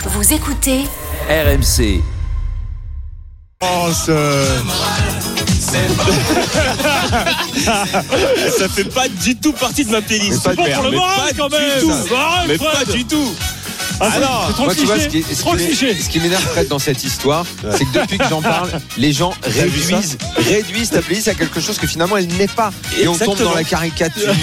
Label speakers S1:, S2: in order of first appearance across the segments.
S1: Vous écoutez
S2: RMC.
S3: Ça fait pas du tout partie de ma playlist.
S4: C'est bon pour le moral quand même.
S3: Mais pas du tout.
S4: Alors,
S5: moi, tu vois, ce qui m'énerve Fred dans cette histoire, c'est que depuis que j'en parle, les gens réduisent ta playlist à quelque chose que finalement elle n'est pas. Et on tombe dans la caricature.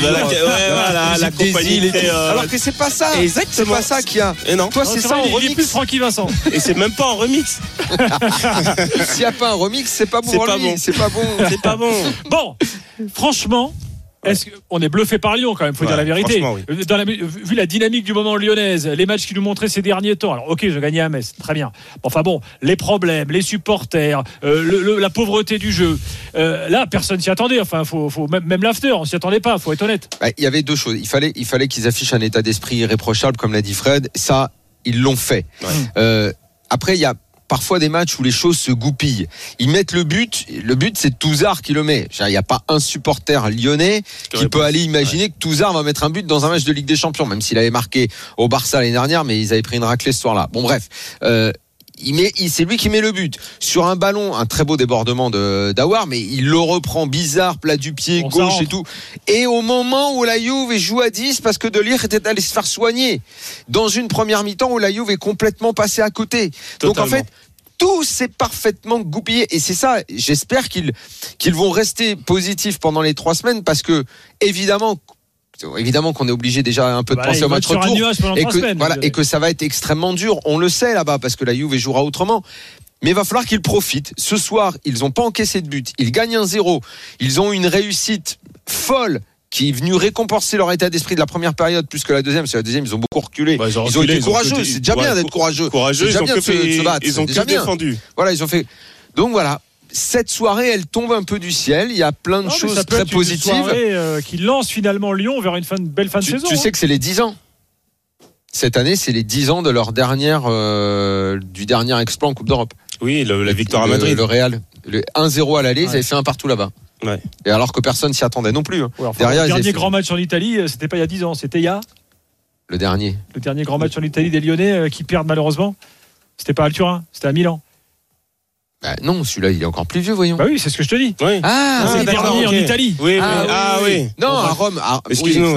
S3: La compagnie.
S5: Alors que c'est pas ça.
S3: Exactement.
S5: C'est pas ça qu'il y a.
S3: Et non.
S5: Toi, c'est ça en
S4: il est
S5: remix.
S4: plus Francky Vincent.
S3: Et c'est même pas en remix.
S5: S'il n'y a pas un remix, c'est pas bon. C'est pas bon.
S3: C'est pas bon.
S4: Bon, franchement. On est bluffé par Lyon quand même, faut dire la vérité.
S3: Oui.
S4: Vu la dynamique du moment lyonnaise, les matchs qu'ils nous montraient ces derniers temps. Alors ok, je gagnais à Metz, très bien. Enfin bon, les problèmes, les supporters, la pauvreté du jeu. Là, personne s'y attendait. Enfin, faut même l'after, on s'y attendait pas. Faut être honnête.
S5: Il y avait deux choses. Il fallait qu'ils affichent un état d'esprit irréprochable, comme l'a dit Fred. Ça, ils l'ont fait. Ouais. Après, il y a parfois des matchs où les choses se goupillent. Ils mettent le but c'est Touzard qui le met. Il n'y a pas un supporter lyonnais qui peut aller imaginer que Touzard va mettre un but dans un match de Ligue des Champions, même s'il avait marqué au Barça l'année dernière, mais ils avaient pris une raclée ce soir-là. Bon bref, c'est lui qui met le but sur un ballon, un très beau débordement d'Aouar, mais il le reprend bizarre, plat du pied gauche et tout. Et au moment où la Juve joue à 10 parce que De Ligt était allé se faire soigner dans une première mi-temps où la Juve est complètement passée à côté.
S3: Totalement.
S5: Donc en fait, tout s'est parfaitement goupillé et c'est ça. J'espère qu'ils vont rester positifs pendant les 3 semaines parce que évidemment qu'on est obligé déjà un peu de penser au match retour et que ça va être extrêmement dur. On le sait là-bas parce que la Juve jouera autrement. Mais il va falloir qu'ils profitent. Ce soir, ils n'ont pas encaissé de but. Ils gagnent 1-0. Ils ont une réussite folle qui est venue récompenser leur état d'esprit de la première période plus que la deuxième. Parce que la deuxième, ils ont beaucoup reculé. Ils ont été courageux. C'est déjà bien d'être courageux. C'est déjà bien de se battre.
S3: Ils ont que défendu.
S5: Voilà, ils ont fait. Donc voilà. Cette soirée, elle tombe un peu du ciel. Il y a plein de choses très positives.
S4: Une soirée qui lance finalement Lyon vers une belle fin de saison.
S5: Tu sais que c'est les 10 ans. Cette année, c'est les 10 ans de leur du dernier exploit en Coupe d'Europe.
S3: Oui, la victoire à Madrid.
S5: Le Real. Le 1-0 à l'aller, ils avaient fait un partout là-bas.
S3: Ouais.
S5: Et alors que personne s'y attendait non plus.
S4: Ouais, derrière, le dernier grand match en Italie, c'était pas il y a 10 ans, c'était il y a.
S5: Le dernier
S4: grand match en Italie des Lyonnais qui perdent malheureusement. C'était pas à Turin, c'était à Milan.
S5: Non, celui-là, il est encore plus vieux, voyons.
S4: Bah oui, c'est ce que je te dis.
S3: Oui.
S4: C'est le dernier en Italie.
S3: Oui.
S5: Non, à Rome.
S3: Excuse-nous.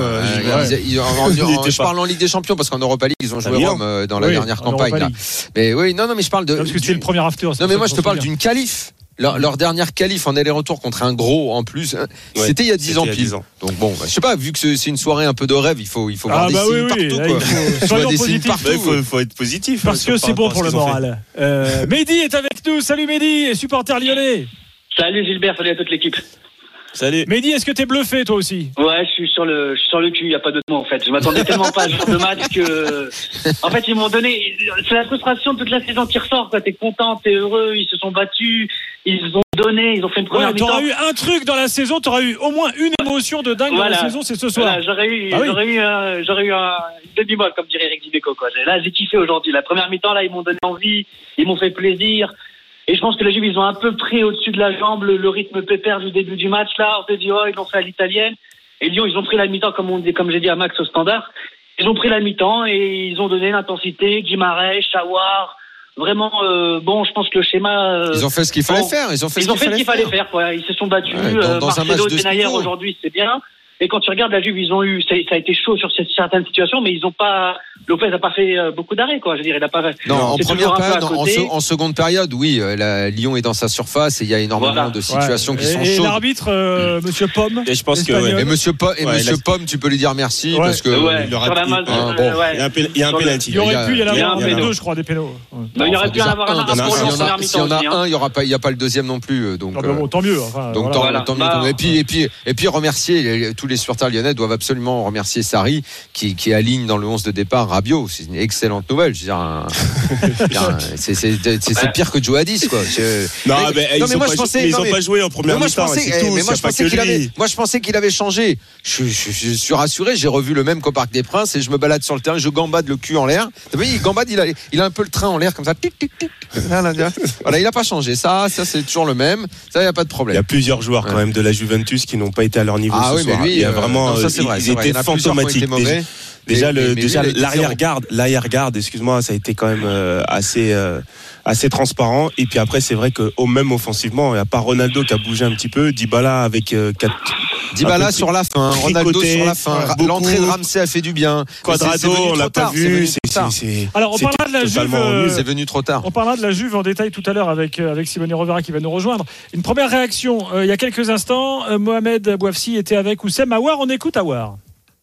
S5: Je parle en Ligue des Champions parce qu'en Europa League, ils ont joué Rome dans la dernière campagne. Là. Mais oui, non, mais je parle de.
S4: Parce que c'était le premier after.
S5: Non, mais moi, je te parle d'une qualif. Leur dernière qualif en aller-retour contre un gros en plus, c'était il y a 10 ans pile. Donc bon, je sais pas, vu que c'est une soirée un peu de rêve, il faut voir des signes partout.
S3: Il faut être positif.
S4: Parce que c'est bon pour le moral. Mehdi est avec nous. Salut Mehdi, supporter lyonnais.
S6: Salut Gilbert, salut à toute l'équipe.
S3: Salut.
S4: Mehdi, est-ce que t'es bluffé toi aussi?
S6: Ouais, je suis sur le cul, il n'y a pas d'autre mot en fait. Je m'attendais tellement pas à ce genre de match que. En fait, ils m'ont donné. C'est la frustration de toute la saison qui ressort, quoi. T'es content, t'es heureux, ils se sont battus, ils ont donné, ils ont fait une première mi-temps.
S4: T'auras eu un truc dans la saison, t'auras eu au moins une émotion de dingue dans la saison, c'est ce soir.
S6: Voilà, j'aurais eu une demi-molle, comme dirait Eric Dimeco, quoi. Là, j'ai kiffé aujourd'hui. La première mi-temps, là, ils m'ont donné envie, ils m'ont fait plaisir. Et je pense que la Juve, ils ont un peu pris au-dessus de la jambe le rythme pépère du début du match. Là, on se dit, ils l'ont fait à l'italienne. Et Lyon, ils ont pris la mi-temps, comme j'ai dit à Max au standard. Ils ont pris la mi-temps et ils ont donné l'intensité. Guimarães, Aouar. Vraiment, je pense que le schéma.
S5: Ils ont fait ce qu'il fallait faire.
S6: Ils ont fait ce qu'il fallait faire, quoi. Ils se sont battus. Marcelo, Denayer, aujourd'hui, c'est bien. Et quand tu regardes la Juve, ils ont eu, ça a été chaud sur certaines situations, mais ils ont pas, Lopez n'a pas fait beaucoup d'arrêts, quoi. Je veux dire, il a pas.
S5: Non, en première période, en seconde période, oui, Lyon est dans sa surface et il y a énormément de situations qui sont chaudes.
S4: Et l'arbitre, Monsieur Pomme.
S3: Et je pense que
S5: et Monsieur Pomme, tu peux lui dire merci parce que
S3: il y a un penalty.
S4: Il y aurait pu y en avoir deux, je crois, des pénaux.
S6: Il y aurait pu en avoir un.
S5: S'il y en a un, il y a pas le deuxième non plus, donc.
S4: Tant mieux.
S5: Donc tant mieux. Et puis remercier tous les supporters lyonnais doivent absolument remercier Sarri qui aligne dans le 11 de départ Rabiot. C'est une excellente nouvelle. Je veux dire, c'est pire que Joe à 10, quoi.
S3: Ils n'ont pas joué en première mi-temps.
S5: Moi, je pensais qu'il avait changé. Je suis rassuré. J'ai revu le même qu'au Parc des Princes et je me balade sur le terrain. Je gambade le cul en l'air. Vous voyez, il gambade. Il a un peu le train en l'air comme ça. Tic, tic, tic. Voilà, il n'a pas changé. Ça, c'est toujours le même. Ça, il n'y a pas de problème.
S3: Il y a plusieurs joueurs quand même de la Juventus qui n'ont pas été à leur niveau ce soir.
S5: Mais lui,
S3: il y a vraiment,
S5: ça, c'est vrai,
S3: ils étaient fantomatiques. Déjà l'arrière-garde, excuse-moi, ça a été quand même assez transparent. Et puis après, c'est vrai que même offensivement, il n'y a pas Ronaldo qui a bougé un petit peu, Dybala avec 4.
S5: Dybala sur la fin, Ronaldo sur la fin. L'entrée de Ramsey a fait du bien.
S3: Quadrado, on l'a pas vu.
S4: Alors on parlera de la Juve.
S5: C'est venu trop tard.
S4: On parlera de la Juve en détail tout à l'heure avec Simone Rovera qui va nous rejoindre. Une première réaction il y a quelques instants. Mohamed Bouafsi était avec Oussem Aouar. On écoute Aouar.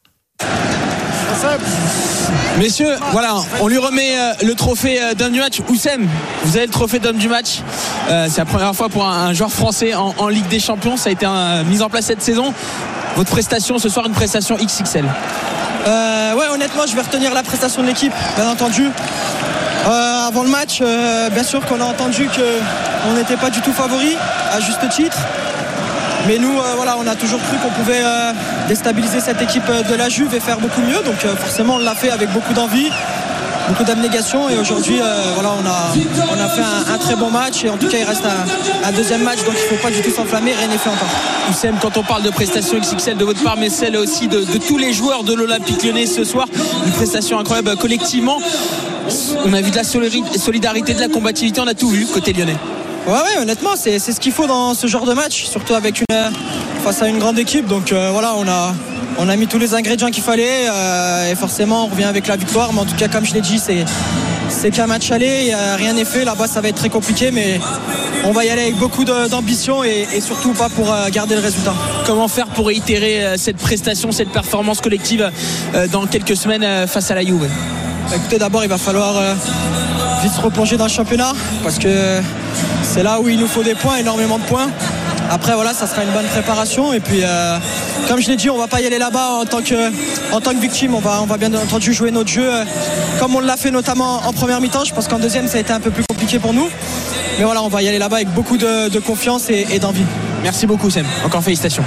S1: Messieurs, voilà, on lui remet le trophée d'homme du match. Oussem, vous avez le trophée d'homme du match. C'est la première fois pour un joueur français en Ligue des Champions. Ça a été mis en place cette saison. Votre prestation ce soir, une prestation XXL.
S2: Ouais, honnêtement, je vais retenir la prestation de l'équipe, bien entendu. Avant le match, bien sûr qu'on a entendu qu'on n'était pas du tout favori, à juste titre. Mais nous, on a toujours cru qu'on pouvait déstabiliser cette équipe de la Juve et faire beaucoup mieux. Donc forcément, on l'a fait avec beaucoup d'envie, beaucoup d'abnégation. Et aujourd'hui, on a fait un très bon match. Et en tout cas, il reste un deuxième match. Donc il ne faut pas du tout s'enflammer. Rien n'est fait encore.
S1: Oussem, quand on parle de prestation XXL de votre part, mais celle aussi de tous les joueurs de l'Olympique Lyonnais ce soir, une prestation incroyable collectivement. On a vu de la solidarité, de la combativité. On a tout vu côté lyonnais.
S2: Ouais, honnêtement, c'est ce qu'il faut dans ce genre de match, surtout face à une grande équipe. Donc on a mis tous les ingrédients qu'il fallait et forcément on revient avec la victoire. Mais en tout cas, comme je l'ai dit, c'est qu'un match aller, rien n'est fait. Là-bas, ça va être très compliqué, mais on va y aller avec beaucoup d'ambition et surtout pas pour garder le résultat.
S1: Comment faire pour réitérer cette prestation, cette performance collective dans quelques semaines face à la Juve?
S2: Écoutez, d'abord, il va falloir vite se replonger dans le championnat parce que c'est là où il nous faut des points, énormément de points. Après, ça sera une bonne préparation. Et puis, comme je l'ai dit, on ne va pas y aller là-bas en tant que victime. On va bien entendu jouer notre jeu comme on l'a fait notamment en première mi-temps. Je pense qu'en deuxième, ça a été un peu plus compliqué pour nous. Mais on va y aller là-bas avec beaucoup de confiance et d'envie.
S1: Merci beaucoup, Oussem. Encore félicitations.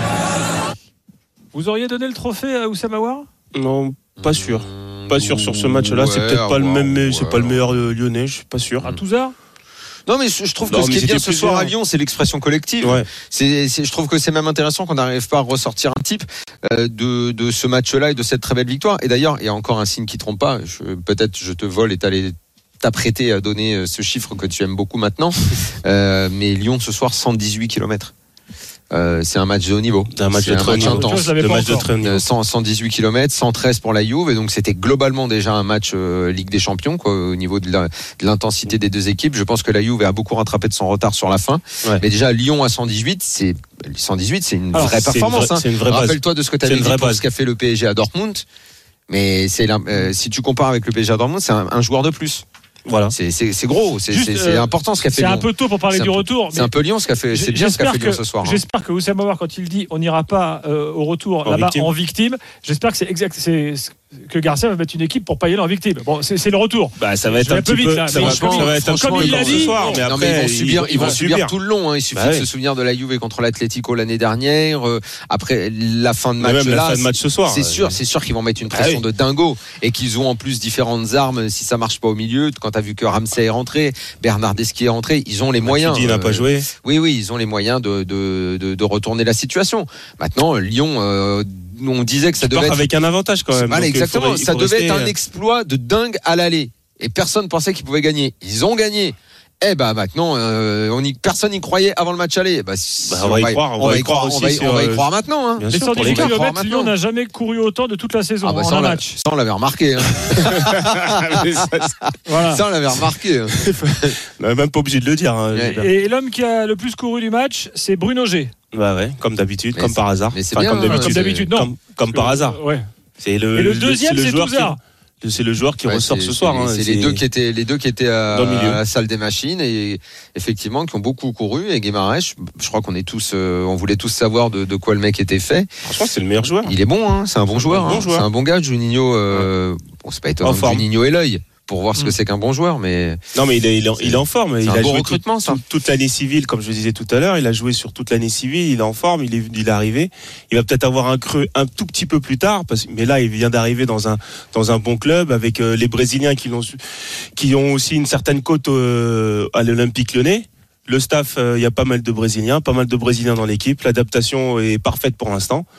S4: Vous auriez donné le trophée à Oussem Aouar ?
S3: Non, pas sûr. Pas sûr sur ce match-là. C'est peut-être pas le même, c'est pas le meilleur lyonnais. Je suis pas sûr.
S4: À Touzard ?
S5: Non, mais je trouve que ce qui est bien ce soir à Lyon, c'est l'expression collective. Ouais. Je trouve que c'est même intéressant qu'on n'arrive pas à ressortir un type de ce match-là et de cette très belle victoire. Et d'ailleurs, il y a encore un signe qui trompe pas. Peut-être je te vole et t'allais t'apprêter à donner ce chiffre que tu aimes beaucoup maintenant. Mais Lyon ce soir, 118 km. C'est un match de haut niveau.
S3: C'est un match de très haut niveau.
S5: 118 km, 113 pour la Juve. Et donc, c'était globalement déjà un match Ligue des Champions, au niveau de l'intensité des deux équipes. Je pense que la Juve a beaucoup rattrapé de son retard sur la fin. Ouais. Mais déjà, Lyon à 118, c'est une vraie performance.
S3: C'est une vraie base.
S5: Rappelle-toi de ce que tu avais dit pour ce qu'a fait le PSG à Dortmund. Mais si tu compares avec le PSG à Dortmund, c'est un joueur de plus. Voilà, c'est gros, c'est important ce qu'a fait Lyon.
S4: C'est un peu tôt pour parler du retour.
S5: C'est un peu Lyon ce qu'a fait. C'est bien ce qu'a fait Lyon ce soir.
S4: J'espère que Oussem Aouar, quand il dit on n'ira pas au retour là-bas en victime, j'espère que c'est exact. Que Garcia va mettre une équipe pour pas y aller en victime. Bon, c'est le retour.
S3: Ça va être un peu vite là.
S4: Ça va être
S3: comme il l'a dit ce soir, mais après
S5: ils vont subir tout le long. Il suffit de se souvenir de la Juve contre l'Atlético l'année dernière. Après la fin de match là,
S3: la fin de match ce soir.
S5: C'est sûr qu'ils vont mettre une pression de dingo et qu'ils ont en plus différentes armes. Si ça marche pas au milieu, quand t'as vu que Ramsey est rentré, Bernardeschi est rentré, ils ont les moyens.
S3: Qui n'a pas joué.
S5: Oui, ils ont les moyens de retourner la situation. Maintenant, Lyon. On disait que ça devait être
S3: avec un avantage quand même.
S5: Exactement. Ça devait être un exploit de dingue à l'aller. Et personne pensait qu'ils pouvaient gagner. Ils ont gagné. Maintenant, personne n'y croyait avant le match aller.
S3: On va y croire
S5: maintenant. Hein.
S4: Les 118 km, Lyon n'a jamais couru autant de toute la saison en un match.
S5: Ça, on l'avait remarqué. Ça, on l'avait remarqué.
S3: On n'est même pas obligé de le dire.
S4: Et l'homme qui a le plus couru du match, c'est Bruno G.
S3: Comme d'habitude, comme par hasard.
S5: Mais c'est bien,
S4: comme d'habitude, non.
S3: Comme par hasard.
S4: Ouais.
S3: Et le deuxième, c'est Touzard. C'est le joueur qui ressort ce soir.
S5: C'est les deux qui étaient à la salle des machines et effectivement qui ont beaucoup couru. Et Guimaraes, je crois qu'on est tous, on voulait tous savoir de quoi le mec était fait.
S3: Franchement, c'est le meilleur joueur.
S5: Il est bon, c'est un bon joueur. C'est un bon gars, Juninho. C'est pas étonnant. Juninho et l'œil. Pour voir ce que c'est qu'un bon joueur, mais
S3: non, mais il est en forme.
S5: Il a joué recrutement,
S3: toute l'année civile, comme je le disais tout à l'heure. Il a joué sur toute l'année civile. Il est en forme. Il est arrivé. Il va peut-être avoir un creux un tout petit peu plus tard, mais là, il vient d'arriver dans un bon club avec les Brésiliens qui ont aussi une certaine cote à l'Olympique Lyonnais. Le staff, il y a pas mal de Brésiliens dans l'équipe. L'adaptation est parfaite pour l'instant.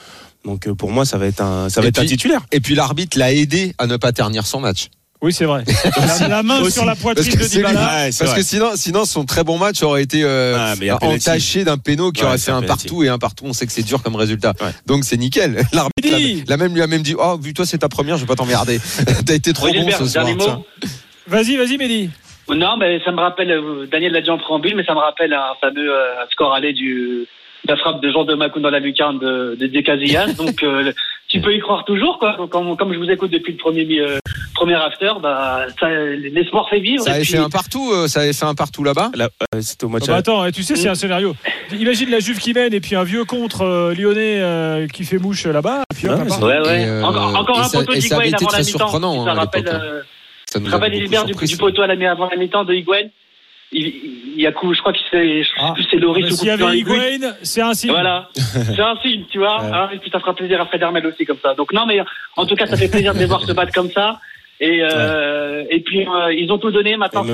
S3: Donc pour moi, ça va être un titulaire.
S5: Et puis l'arbitre l'a aidé à ne pas ternir son match.
S4: Oui, c'est vrai. La main sur la poitrine de Dybala.
S5: Parce que sinon, son très bon match aurait été entaché d'un péno qui aurait fait un partout, et un partout, on sait que c'est dur comme résultat. Ouais. Donc c'est nickel. L'arbitre lui a même dit, oh, vu toi c'est ta première, je vais pas t'emmerder. T'as été trop bon ce soir.
S4: Vas-y, Mehdi.
S6: Non, mais ça me rappelle, Daniel l'a dit en préambule, mais ça me rappelle un fameux score allé de la frappe de Jean de Macoun dans la lucarne de Casillas. Donc tu peux y croire toujours, quoi. Comme je vous écoute depuis le premier after, l'espoir fait vivre.
S5: Ça avait fait un partout là-bas.
S3: C'était au match.
S4: Attends, tu sais, c'est un scénario. Imagine la Juve qui mène et puis un vieux contre lyonnais qui fait mouche là-bas. Et puis
S6: encore un poteau d'Higuaín avant la mi-temps. Ça rappelle Gilbert du poteau avant la mi-temps de Higuaín. Il y a coup, je crois que c'est Loris.
S4: S'il y avait Higuaín, c'est un signe.
S6: Voilà, c'est un signe, tu vois. Et puis ça fera plaisir à Fred Hermel aussi comme ça. Donc non, mais en tout cas, ça fait plaisir de les voir se battre comme ça. Et puis ils ont tout donné. Maintenant,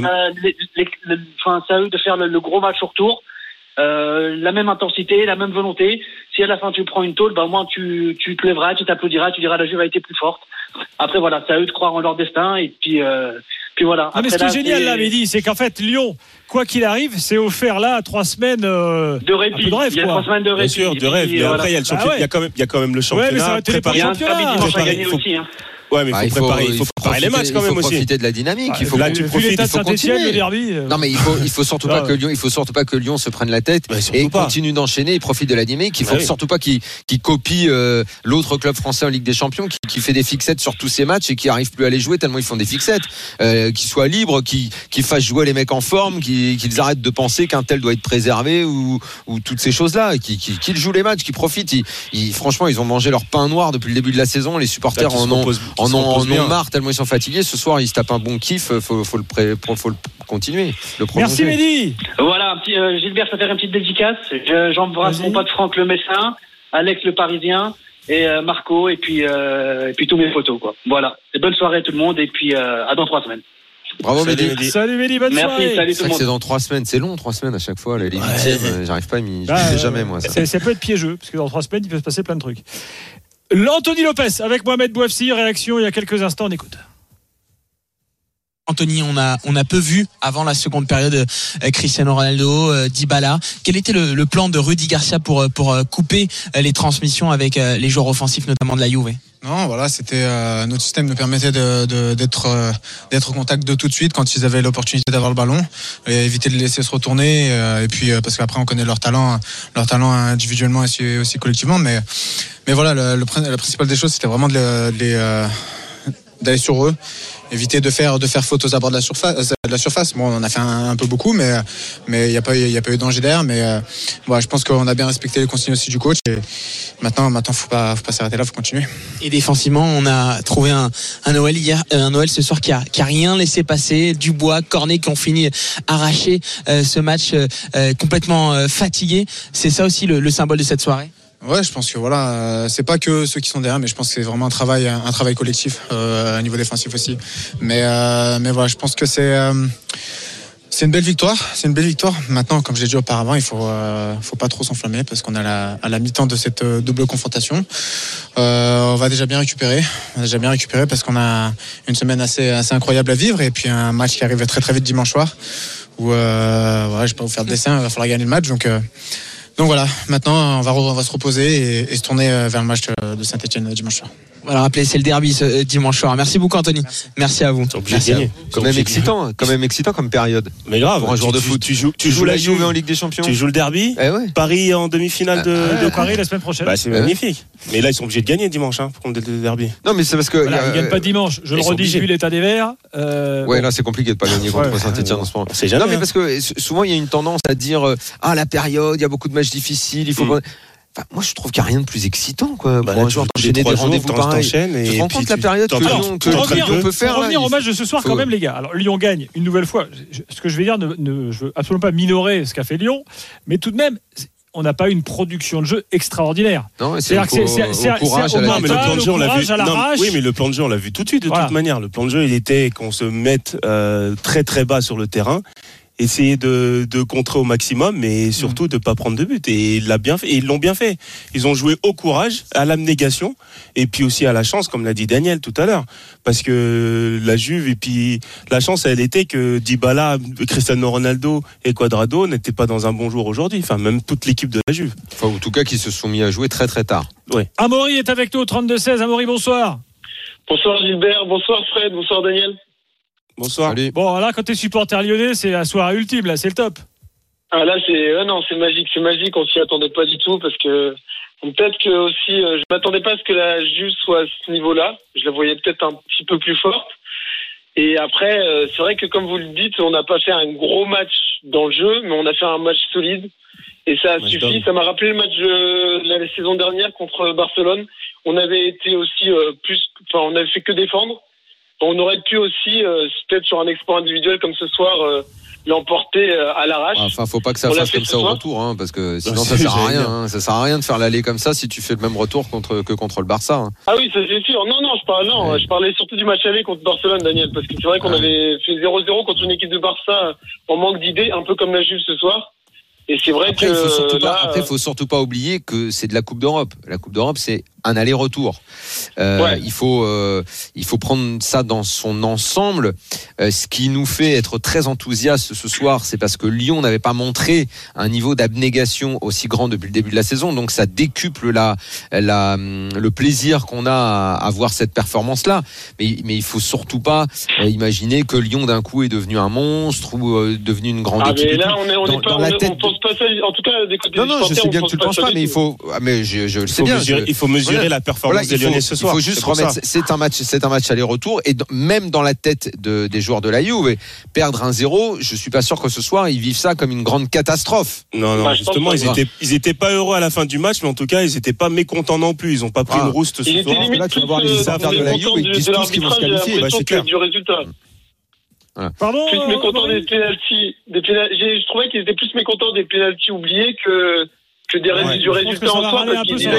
S6: c'est à eux de faire le gros match au retour. La même intensité, la même volonté. Si à la fin tu prends une tôle, au moins tu te lèveras, tu t'applaudiras, tu diras la Juve a été plus forte. Après voilà, c'est à eux de croire en leur destin et puis voilà.
S4: Mais ce qui est génial là, Mehdi, c'est qu'en fait Lyon, quoi qu'il arrive, c'est offert là 3 semaines
S6: de répit.
S4: Un peu de rêve,
S6: il y a 3 semaines de répit.
S3: Bien sûr, de rêve. Mais après il y a le championnat. Il y a quand même le championnat.
S4: Ouais, mais ça va être les championnats.
S6: Il faut gagner aussi.
S3: Ouais, mais il faut préparer les matchs quand même aussi.
S5: Il faut profiter de la dynamique. Il faut
S4: l'état de Saint-Etienne, le derby.
S5: Non, mais il faut surtout pas que Lyon se prenne la tête et continue d'enchaîner et profite de la dynamique. Il faut surtout pas qu'il copie l'autre club français en Ligue des Champions qui fait des fixettes sur tous ses matchs et qui arrive plus à les jouer tellement ils font des fixettes. Qu'ils soient libres, qu'ils fassent jouer les mecs en forme, qu'ils arrêtent de penser qu'un tel doit être préservé ou toutes ces choses-là. Qu'ils jouent les matchs, qu'ils profitent. Franchement, ils ont mangé leur pain noir depuis le début de la saison. Les supporters en ont marre tellement ils sont fatigués. Ce soir, ils se tapent un bon kiff. Faut le continuer.
S4: Merci Mehdi.
S6: Voilà, un petit Gilbert, ça fait une petite dédicace. J'embrasse mon pote Franck le Messin, Alex le Parisien et Marco et puis tous mes photos quoi. Voilà. Et bonne soirée tout le monde et puis à dans 3 semaines.
S5: Bravo Mehdi.
S4: Salut Mehdi, bonne soirée.
S6: Merci, salut tout le monde.
S5: C'est dans 3 semaines, c'est long 3 semaines à chaque fois. Les huitièmes, j'arrive pas, je fais jamais moi ça.
S4: Ça peut être piégeux parce que dans 3 semaines, il peut se passer plein de trucs. Anthony Lopez avec Mohamed Bouafsi, réaction il y a quelques instants, on écoute.
S1: Anthony, on a peu vu avant la seconde période Cristiano Ronaldo, Dybala. Quel était le plan de Rudy Garcia pour couper les transmissions avec les joueurs offensifs, notamment de la Juve?
S7: Non, voilà, c'était notre système nous permettait d'être au contact de tout de suite quand ils avaient l'opportunité d'avoir le ballon et éviter de les laisser se retourner et puis parce qu'après on connaît leur talent individuellement et aussi collectivement, mais voilà, la principale des choses c'était vraiment d'aller sur eux, éviter de faire faute aux abords de la surface. Bon, on en a fait un peu beaucoup, mais il y a pas eu de danger derrière. Mais voilà, je pense qu'on a bien respecté les consignes aussi du coach. Et maintenant, faut pas s'arrêter là, faut continuer.
S1: Et défensivement, on a trouvé un Noël hier, un Noël ce soir qui a rien laissé passer. Dubois, Cornet qui ont fini arraché ce match complètement fatigué. C'est ça aussi le symbole de cette soirée.
S7: Ouais, je pense que voilà, c'est pas que ceux qui sont derrière, mais je pense que c'est vraiment un travail collectif à niveau défensif aussi. Mais voilà, je pense que c'est une belle victoire. C'est une belle victoire. Maintenant, comme je l'ai dit auparavant, il faut pas trop s'enflammer parce qu'on est à la mi-temps de cette double confrontation. On va déjà bien récupérer. Parce qu'on a une semaine assez incroyable à vivre et puis un match qui arrive très très vite dimanche soir. Où voilà, je vais pas vous faire de dessin, il va falloir gagner le match. Donc voilà, maintenant on va se reposer et se tourner vers le match de Saint-Etienne dimanche soir.
S1: Voilà, rappelez, c'est le derby ce dimanche soir. Merci beaucoup Anthony. Merci à vous.
S3: Merci à vous.
S5: Quand même excitant comme période.
S3: Mais grave,
S5: pour un joueur de foot.
S3: Tu joues la Juve en Ligue des Champions. Tu joues le derby. Paris en demi-finale de
S4: Paris la semaine prochaine.
S3: C'est magnifique. Mais là ils sont obligés de gagner dimanche pour le derby.
S5: Non mais c'est parce que
S4: ils gagnent pas dimanche. Je le redis, vu l'état des Verts.
S5: Là c'est compliqué de pas gagner contre Saint-Etienne en ce moment.
S3: C'est jamais.
S5: Non mais parce que souvent il y a une tendance à dire la période, il y a beaucoup de matchs difficiles, il faut moi je trouve qu'il n'y a rien de plus excitant pour un joueur d'enchaîner des rendez-vous pareils. Tu te rends compte la période que Lyon peut faire.
S4: Pour revenir au match de ce soir quand même les gars. Alors Lyon gagne une nouvelle fois. Ce que je vais dire, je veux absolument pas minorer ce qu'a fait Lyon, mais tout de même on n'a pas une production de jeu extraordinaire.
S5: Non, c'est au courage à
S3: la
S4: plan de jeu, on l'a vu.
S3: Oui, mais le plan de jeu, on l'a vu tout de suite. De toute manière, le plan de jeu, il était qu'on se mette très très bas sur le terrain essayer de contrer au maximum, mais surtout de pas prendre de but. Et il l'a bien fait. Et ils l'ont bien fait. Ils ont joué au courage, à l'abnégation, et puis aussi à la chance, comme l'a dit Daniel tout à l'heure, parce que la Juve et puis la chance, elle était que Dybala, Cristiano Ronaldo et Cuadrado n'étaient pas dans un bon jour aujourd'hui. Enfin, même toute l'équipe de la Juve.
S5: Enfin, en tout cas, qui se sont mis à jouer très très tard.
S3: Ouais.
S4: Amaury est avec nous au 32-16. Amaury, bonsoir.
S8: Bonsoir Gilbert, bonsoir Fred, bonsoir Daniel.
S3: Bonsoir.
S5: Salut.
S4: Bon, là, quand t'es supporter lyonnais, c'est la soirée ultime, là, c'est le top.
S8: Ah là c'est magique, on s'y attendait pas du tout parce que peut-être que aussi je m'attendais pas à ce que la Juve soit à ce niveau-là, je la voyais peut-être un petit peu plus forte. Et après c'est vrai que comme vous le dites, on n'a pas fait un gros match dans le jeu, mais on a fait un match solide et ça a suffi. Ça m'a rappelé le match de la saison dernière contre Barcelone. On avait été aussi on avait fait que défendre. On aurait pu aussi, peut-être sur un exploit individuel comme ce soir, l'emporter à l'arrache.
S5: Enfin, faut pas que ça fasse comme ça au retour, hein, parce que sinon ça sert à rien. Hein. Ça sert à rien de faire l'aller comme ça si tu fais le même retour que contre le Barça. Hein.
S8: Ah oui, ça c'est sûr. Non, je parlais surtout du match aller contre Barcelone, Daniel, parce que c'est vrai qu'on avait fait 0-0 contre une équipe de Barça en manque d'idées, un peu comme la Juve ce soir. Et c'est vrai
S5: après, il faut surtout pas oublier que c'est de la Coupe d'Europe. La Coupe d'Europe, c'est un aller-retour. Il faut prendre ça dans son ensemble. Ce qui nous fait être très enthousiaste ce soir, c'est parce que Lyon n'avait pas montré un niveau d'abnégation aussi grand depuis le début de la saison. Donc ça décuple le plaisir qu'on a à voir cette performance-là. Mais il faut surtout pas imaginer que Lyon d'un coup est devenu un monstre ou devenu une grande équipe.
S8: Mais là, on pense pas ça. En tout cas, des côtés
S5: non, je sais bien que tu le penses pas, mais il faut. Mais je le sais bien.
S3: Il faut mesurer la performance des Lyonnais ce soir.
S5: Il faut juste remettre. C'est un match aller-retour et même dans la tête des joueurs de la Juve, perdre 1-0, je suis pas sûr que ce soir ils vivent ça comme une grande catastrophe.
S3: Non, justement, ils étaient pas heureux à la fin du match, mais en tout cas, ils étaient pas mécontents non plus. Ils ont pas pris une rouste ce soir.
S5: Là, tu vas voir les affaires de la Juve, ils disent tous qu'ils vont se qualifier.
S8: C'est clair. Du résultat.
S4: Voilà. Pardon.
S8: Plus mécontents des pénaltys. Je trouvais qu'ils étaient plus mécontents des pénaltys oubliés que du résultat en soi,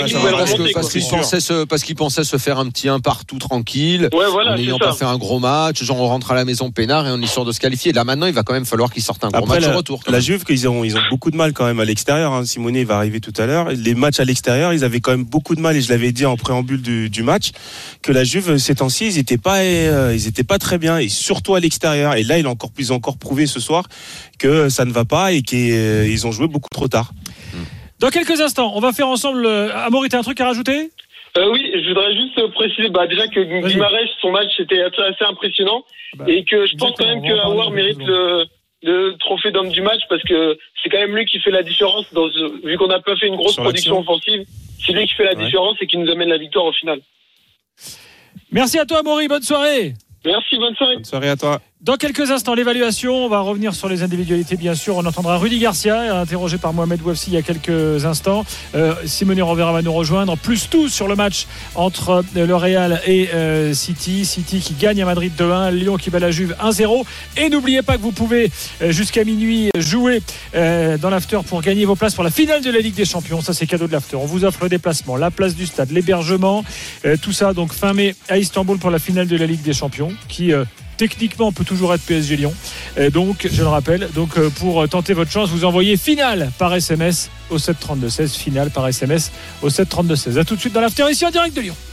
S5: parce qu'ils pensaient se faire un petit 1 partout tranquille,
S8: en
S5: n'ayant pas fait un gros match, genre on rentre à la maison peinard et on est sûr de se qualifier. Là maintenant il va quand même falloir qu'ils sortent un gros match au retour.
S3: La Juve, ils ont beaucoup de mal quand même à l'extérieur, hein. Simonet va arriver tout à l'heure. Les matchs à l'extérieur, ils avaient quand même beaucoup de mal, et je l'avais dit en préambule du match, que la Juve ces temps-ci ils étaient pas très bien, et surtout à l'extérieur. Et là ils ont encore prouvé ce soir que ça ne va pas et qu'ils ont joué beaucoup trop tard.
S4: Dans quelques instants, on va faire ensemble. Amaury, t'as un truc à rajouter ?
S8: Oui, je voudrais juste préciser déjà que Guimarães, son match était assez impressionnant, et que je pense quand même que Aouar mérite le trophée d'homme du match, parce que c'est quand même lui qui fait la différence vu qu'on n'a pas fait une grosse production offensive. C'est lui qui fait la différence et qui nous amène la victoire au final.
S4: Merci à toi, Amaury, bonne soirée.
S8: Merci, bonne soirée.
S3: Bonne soirée à toi.
S4: Dans quelques instants, l'évaluation. On va revenir sur les individualités, bien sûr. On entendra Rudy Garcia, interrogé par Mohamed Bouafsi il y a quelques instants. Simonet Rovera va nous rejoindre. Plus tout sur le match entre le Real et City. City qui gagne à Madrid 2-1. Lyon qui bat la Juve 1-0. Et n'oubliez pas que vous pouvez, jusqu'à minuit, jouer dans l'after pour gagner vos places pour la finale de la Ligue des Champions. Ça, c'est cadeau de l'after. On vous offre le déplacement, la place du stade, l'hébergement. Tout ça, donc, fin mai à Istanbul pour la finale de la Ligue des Champions qui... techniquement, peut toujours être PSG Lyon. Donc, je le rappelle, pour tenter votre chance, vous envoyez finale par SMS au 732-16. Finale par SMS au 732-16. A tout de suite dans l'after ici en direct de Lyon.